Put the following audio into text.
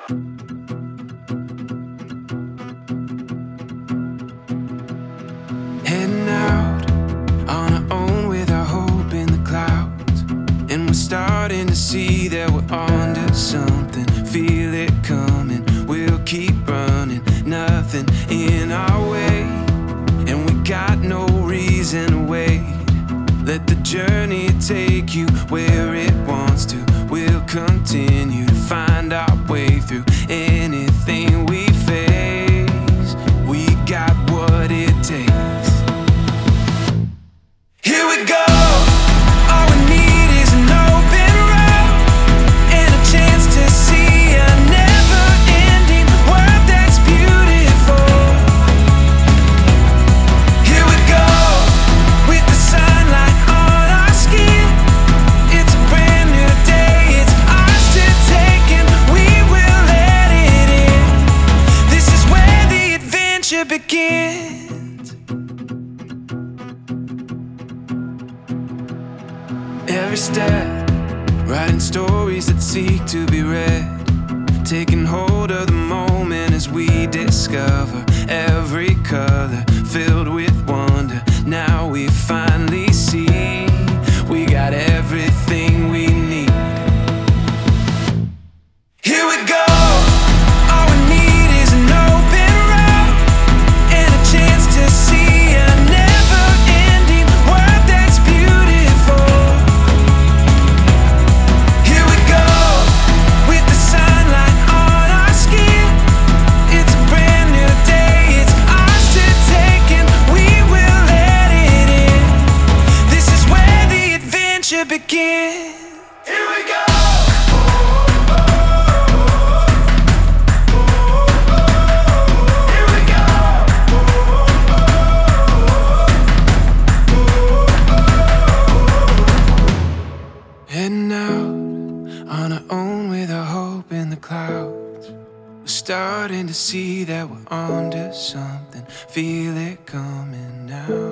Heading out on our own with our hope in the clouds, and we're starting to see that we're onto something. Feel it coming, we'll keep running, nothing in our way, and we got no reason to wait. Let the journey take you where it wants to. We'll continue to find our way through anything we face. We got what it takes. Here we go. All we need is an open road and a chance to see a never-ending world that's beautiful. Here we go, with the sunlight on our skin. It's a brand new day, it's ours to take, and we will let it in. This is where the adventure begins. Every step, writing stories that seek to be read, taking hold of the moment as we discover every color filled with wonder. Now we finally see we got everything we need. Here we go. All we need is an open road and a chance to see a never-ending world that's beautiful. Here we go, with the sunlight on our skin. It's a brand new day, it's ours to take, and we will let it in. This is where the adventure begins. Here we go. Heading out on our own with our hope in the clouds. We're starting to see that we're onto something. Feel it coming now.